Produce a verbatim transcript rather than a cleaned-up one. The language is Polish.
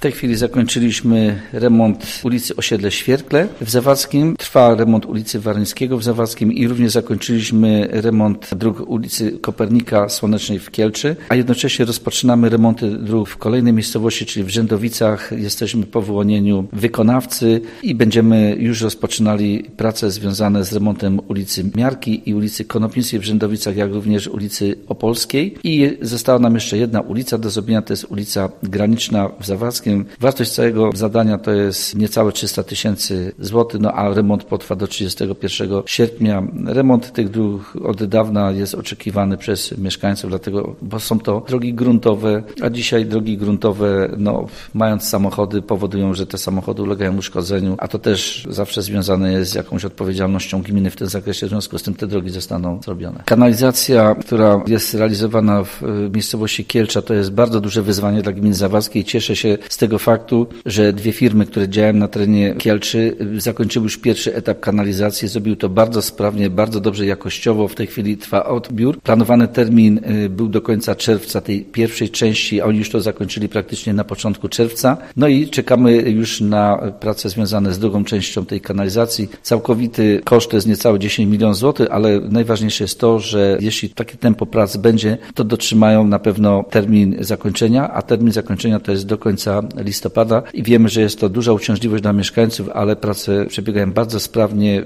tej chwili zakończyliśmy remont ulicy Osiedle Świerkle w Zawadzkim. Trwa remont ulicy Waryńskiego w Zawadzkim i również zakończyliśmy remont dróg ulicy Kopernika Słonecznej w Kielczy, a jednocześnie rozpoczynamy remonty dróg w kolejnej miejscowości, czyli w Rzędowicach. Jesteśmy po wyłonieniu wykonawcy i będziemy już rozpoczynali prace związane z remontem ulicy Miarki i ulicy Konopnickiej w Rzędowicach, jak również ulicy Opolskiej. I została nam jeszcze jedna ulica do zrobienia, to jest ulica Graniczna w Zawadzkim. Wartość całego zadania to jest niecałe trzysta tysięcy złotych, no a remont potrwa do trzydziestego pierwszego sierpnia. Remont tych dróg od dawna jest oczekiwany przez mieszkańców, dlatego, bo są to drogi gruntowe, a dzisiaj drogi gruntowe, no, mając samochody, powodują, że te samochody ulegają uszkodzeniu, a to też zawsze związane jest z jakąś odpowiedzialnością gminy w tym zakresie, w związku z tym te drogi zostaną zrobione. Kanalizacja, która jest realizowana w miejscowości Kielcza, to jest bardzo duże wyzwanie dla gminy zawadzkiej. Cieszę się z tego faktu, że dwie firmy, które działają na terenie Kielczy, zakończyły już pierwszy etap kanalizacji. Zrobił to bardzo sprawnie, bardzo dobrze jakościowo. W tej chwili trwa odbiór. Planowany termin był do końca czerwca tej pierwszej części, a oni już to zakończyli praktycznie na początku czerwca. No i czekamy już na prace związane z drugą częścią tej kanalizacji. Całkowity koszt to jest niecałe dziesięć milionów złotych, ale najważniejsze jest to, że jeśli takie tempo prac będzie, to dotrzymają na pewno termin zakończenia, a termin zakończenia to jest do końca listopada i wiemy, że jest to duża uciążliwość dla mieszkańców, ale prace przebiegają bardzo sprawnie.